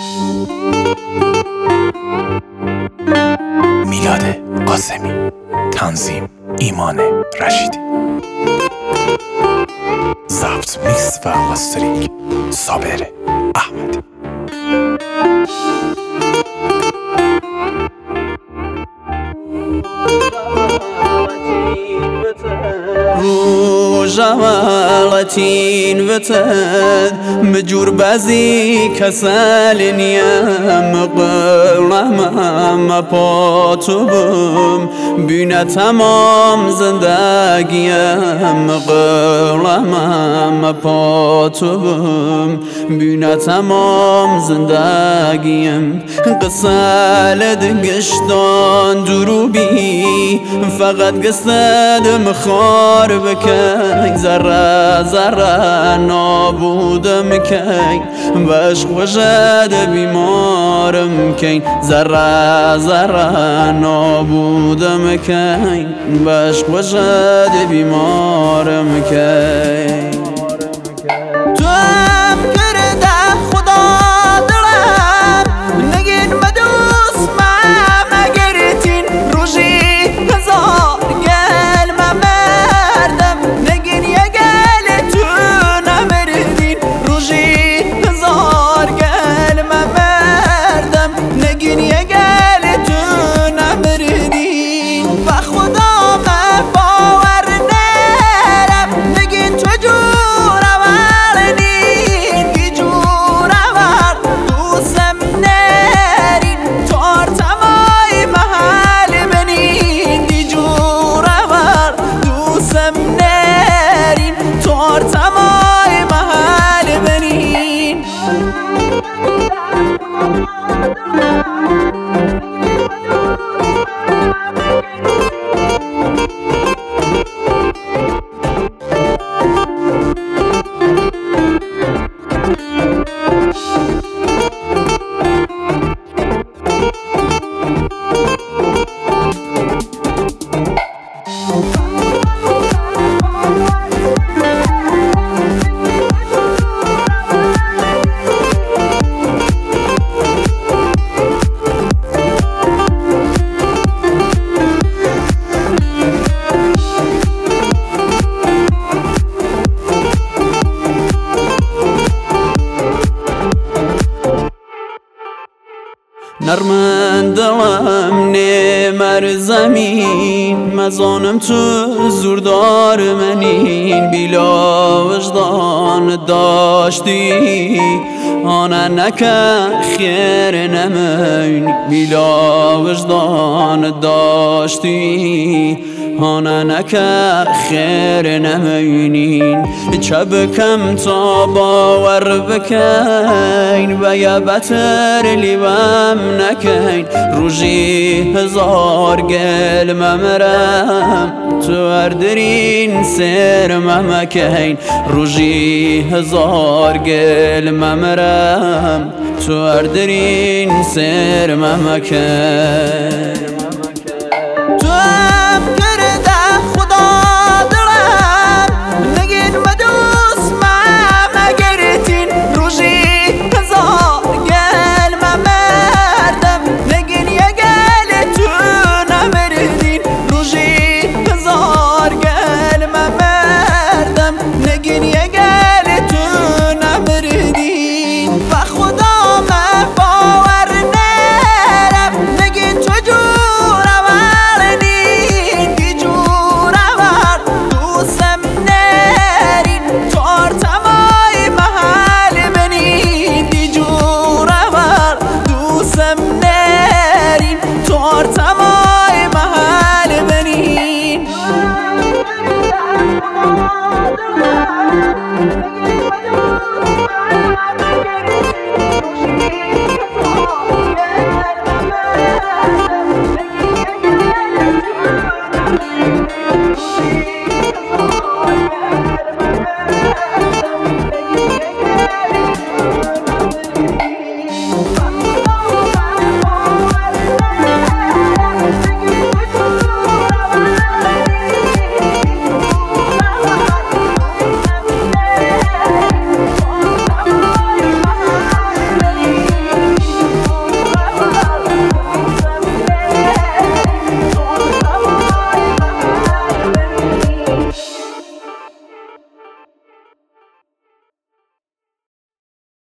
میلاد قاسمی، تنظیم ایمان رشیدی، ضبط میکس و ماسترینگ صابر احمدی. جوالتين فتد مجور بازي كسال نيام قلما باتوبم بينا تمام زندگيام قلما باتوبم بينا تمام زندگيام قصال دقشتان دروبي فقط قصد مخار بكي ذره ذره نابودم کی بشق وجد بیمارم کی ذره ذره نابودم کی بشق وجد بیمارم کی تو هم کرده خدا دلم نگین بدوس مم اگرتین روژی هزار گل مردم نگین یه گل تو نمردین روژی هزار گل مردم نگین یه گل تو نمردین و خدا من باور نرم نگین تو جور آوردین گی جور آورد دوستم نرین تار تمای محل بنین گی جور آورد دوستم نرین تار تمای محل بنین نرمن دلم نمر زمین مزانم تو زوردار منین بیلا وجدان داشتی آنه نکه خیر نمین بیلا وجدان داشتی آنه نکه خیر نمینین چه بکم تا باور بکین و یا بتر لیوم نکین روژی هزار گل ممرم تو اردرین سر ممکین روژی هزار گل ممرم تو اردرین سر ممکین